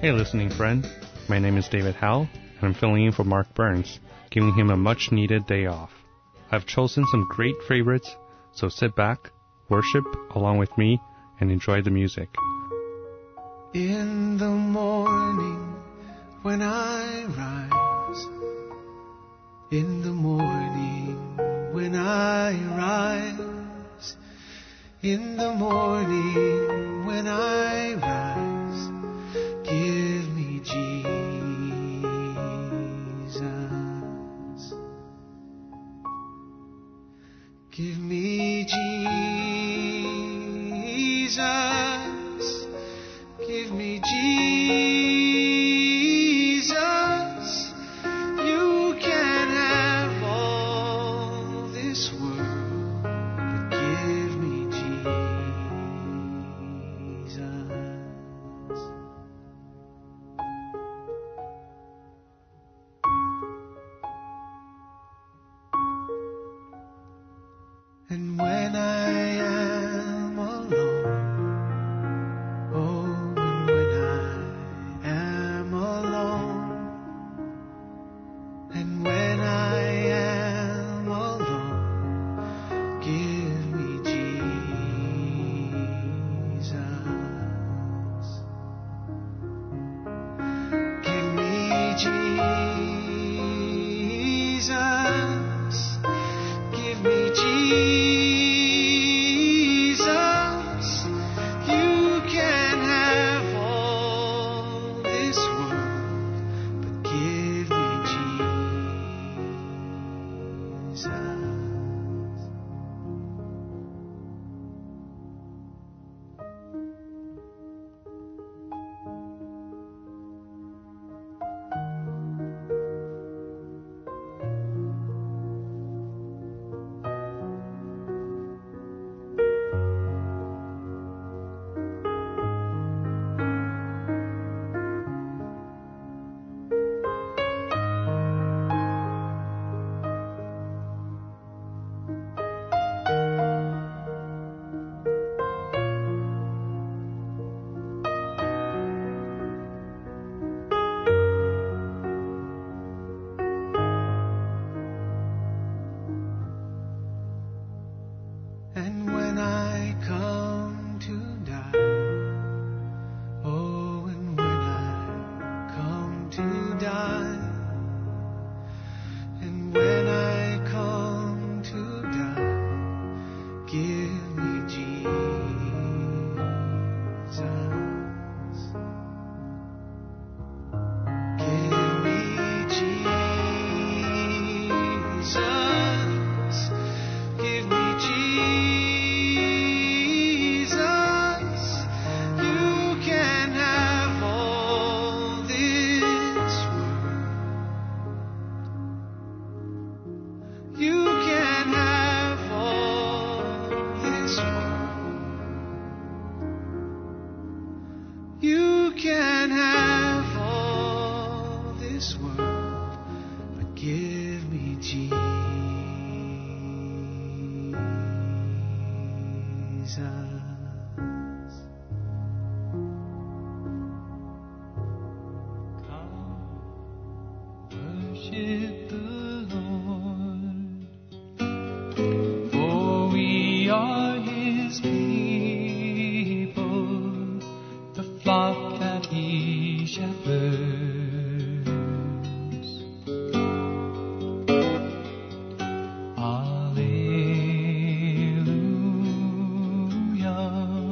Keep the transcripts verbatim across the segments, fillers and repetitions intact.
Hey listening friend, my name is David Howell, and I'm filling in for Mark Burns, giving him a much-needed day off. I've chosen some great favorites, so sit back, worship along with me, and enjoy the music. In the morning when I rise, in the morning when I rise, in the morning when I rise, give me Jesus, give me Jesus, give me Jesus. You can have all this world, but give me Jesus. And when I am alone, oh, and when I am alone, and when I am alone, give me Jesus. Give me Jesus. Give me Jesus. You can have all this world, but give me Jesus. And when I come to die, oh, and when I come to die, and when I come to die, give me Jesus. Give me Jesus. Give me Jesus. You can have all this world. You can have all this world. You can have all this world, but give me Jesus. Worship the Lord, for we are His people, the flock that He shepherds. Alleluia,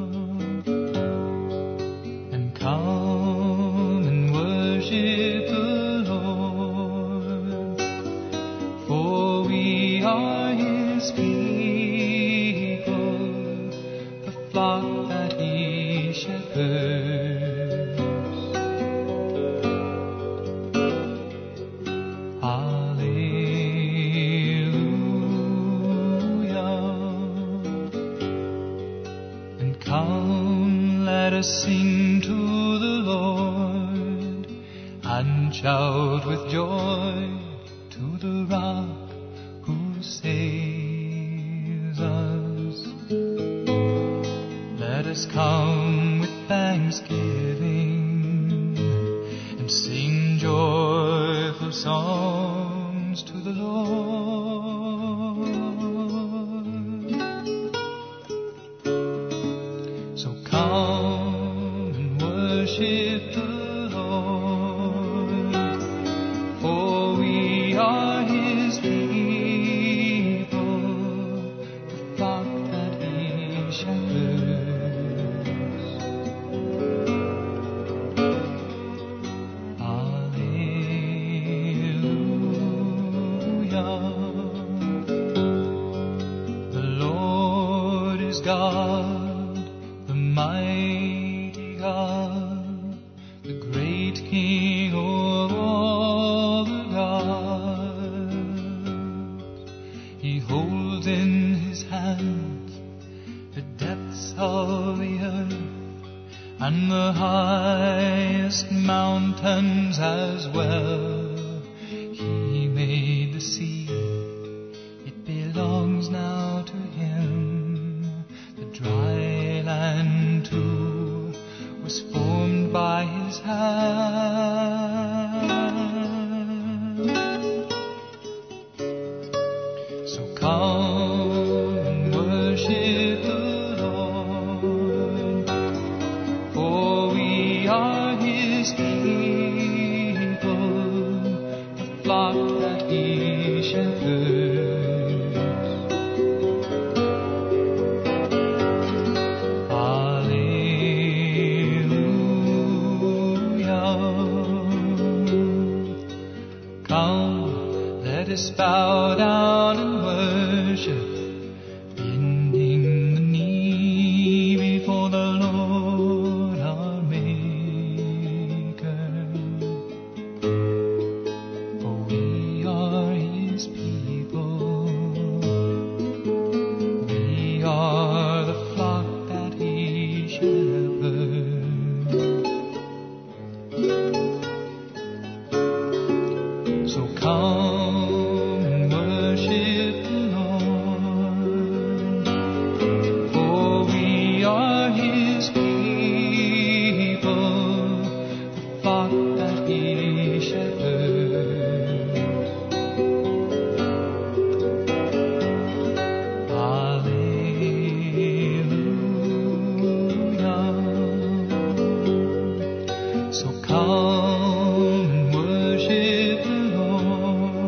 and come and worship the Lord, for we are His people, the flock that He shepherds. Alleluia, and come, let us sing to the Lord, and shout with joy to the Rock who saves us. Let us come with thanksgiving and sing joyful songs to the Lord. So come and worship the Lord, for we are His people, the flock that He shepherds. Alleluia. The Lord is God, the mighty God, the great King over all the gods. He holds in His hands the depths of the earth and the highest mountains as well. He made the sea, it belongs now to Him. The dry land too was formed by His hand. So come and worship the Lord, for we are His people, the flock that He shepherds. Alleluia. Come, let us bow down and worship, bending the knee before the Lord our Maker. For we are His people, we are the flock that He shepherds. So come and worship the Lord, for we are His people, the flock that He shepherds. Alleluia. So come and worship the Lord,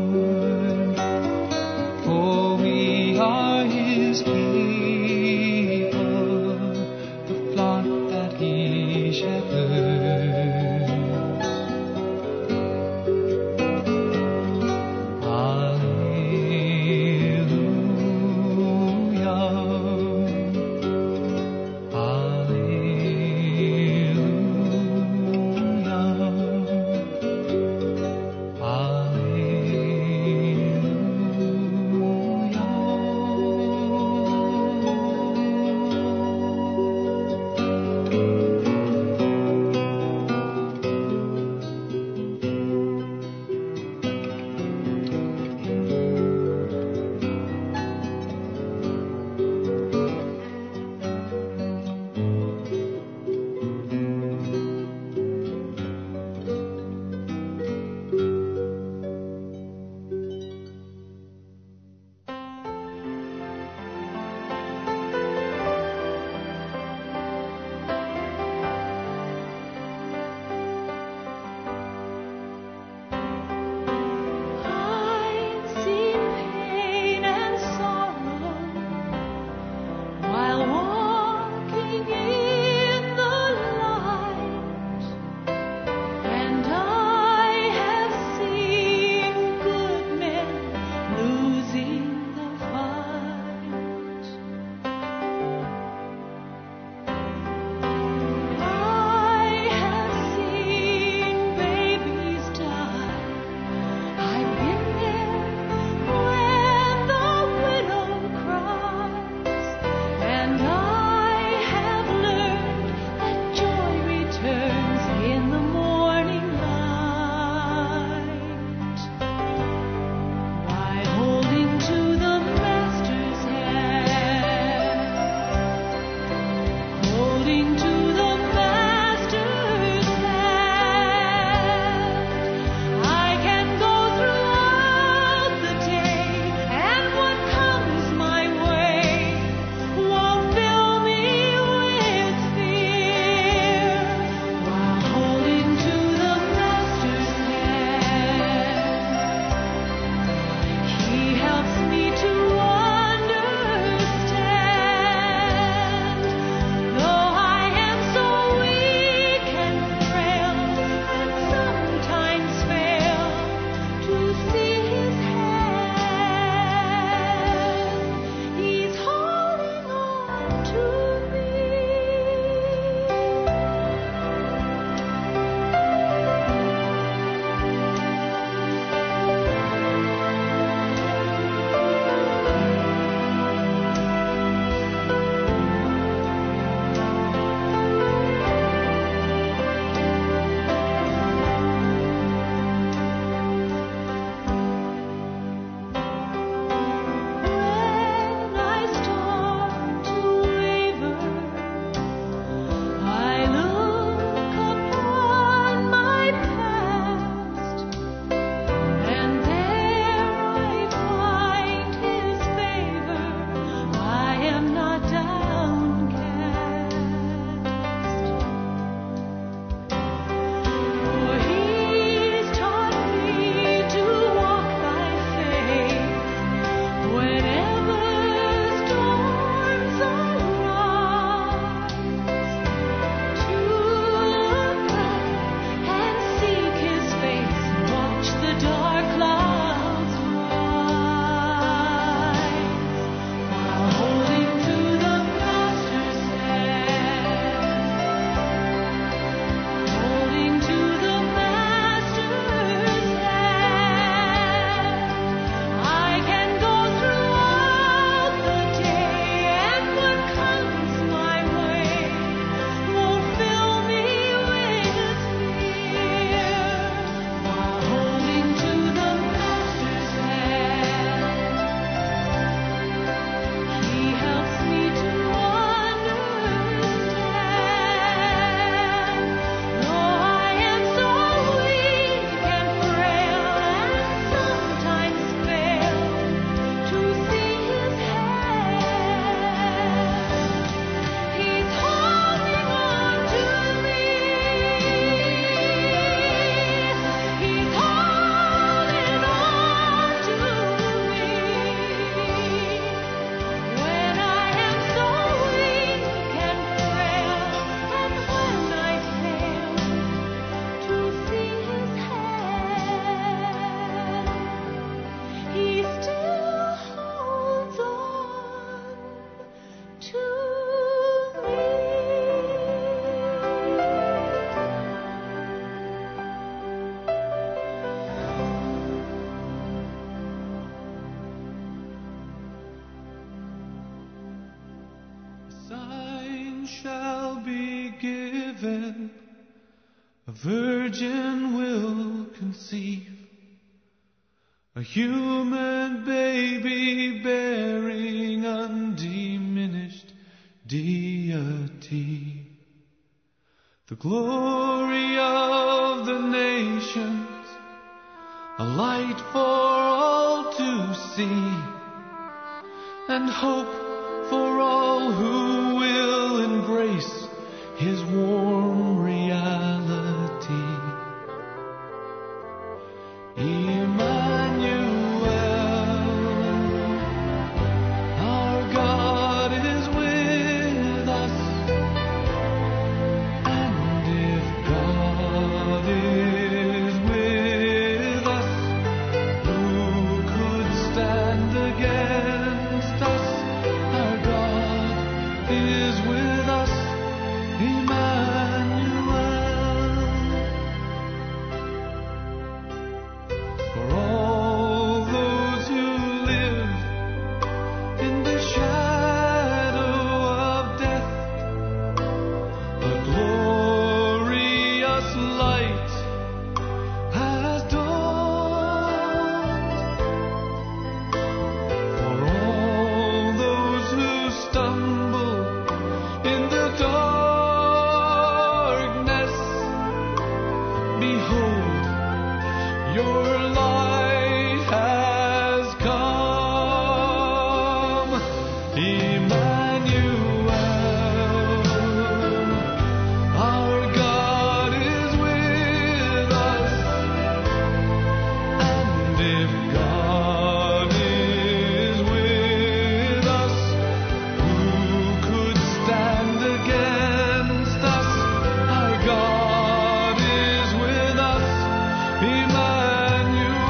virgin will conceive a human baby bearing undiminished deity. The glory of the nations, a light for all to see, and hope for all who will embrace His warm reality. Emmanuel, our God is with us, and if God is with us, who could stand against us? Our God is with us, Emmanuel. For all those who live in the shadow of death, a glorious light has dawned. For all those who stumble in the darkness, behold, your light has come. Emmanuel, our God is with us, and if God is with us, who could stand against us? Our God is with us, Emmanuel.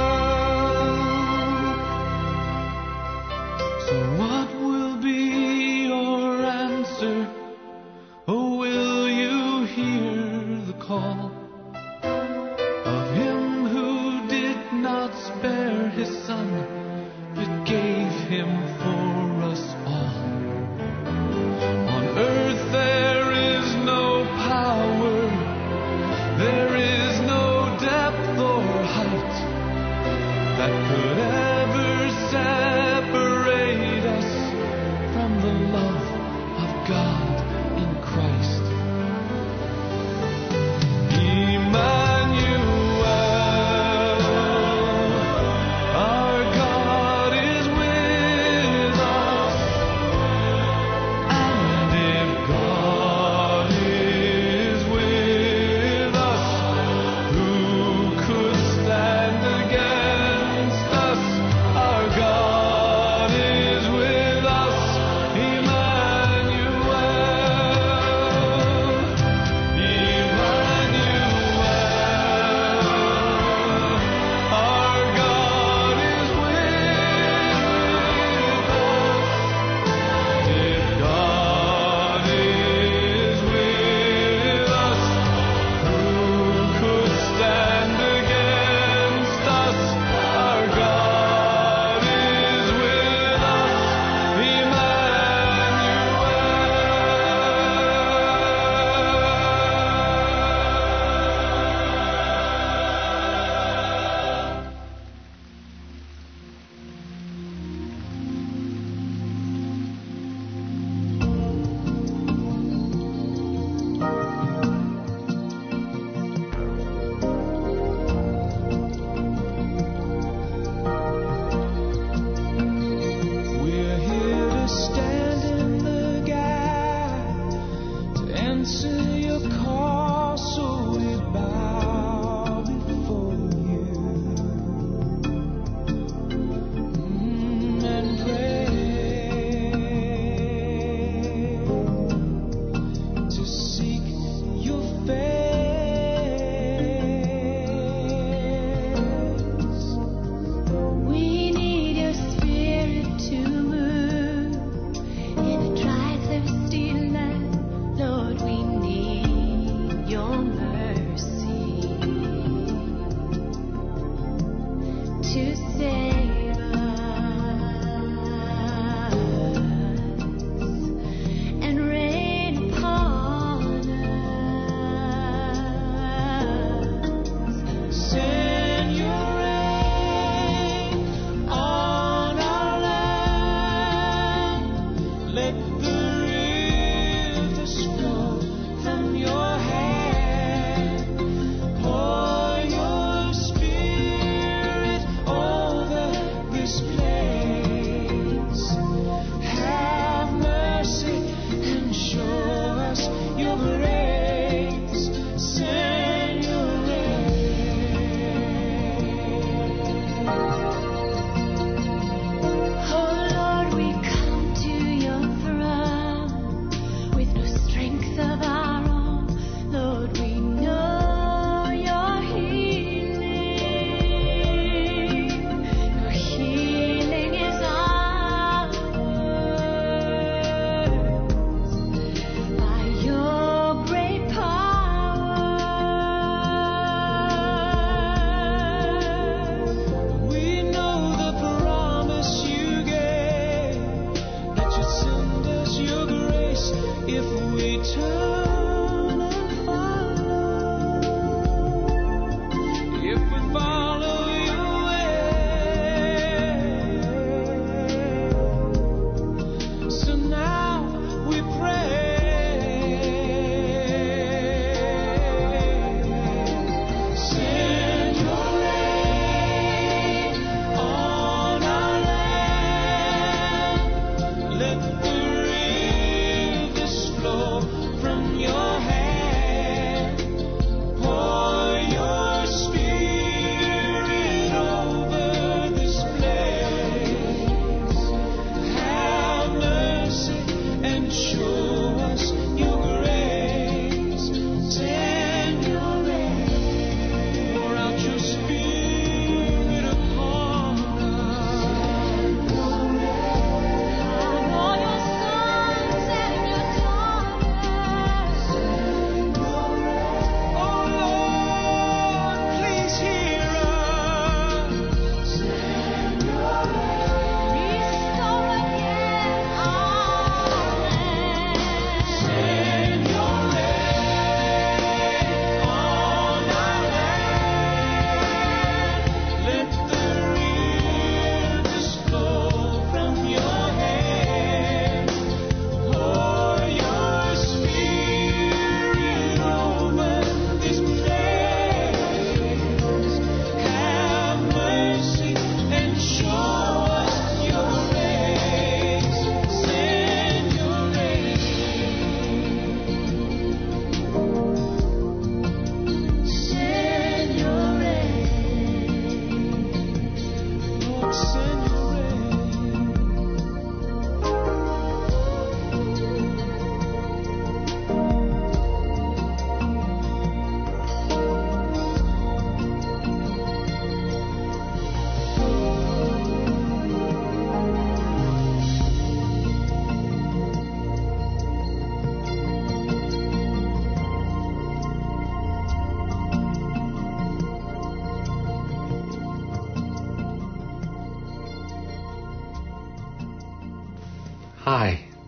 So what will be your answer? Oh, will you hear the call of Him who did not spare His Son, but gave Him for us all? On earth there is no power, there is no depth or height that could ever separate us from the love of God in Christ.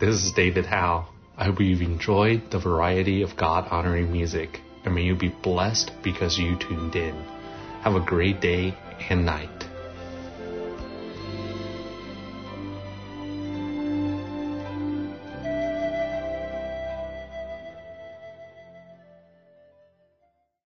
This is David Howe. I hope you've enjoyed the variety of God-honoring music, and may you be blessed because you tuned in. Have a great day and night.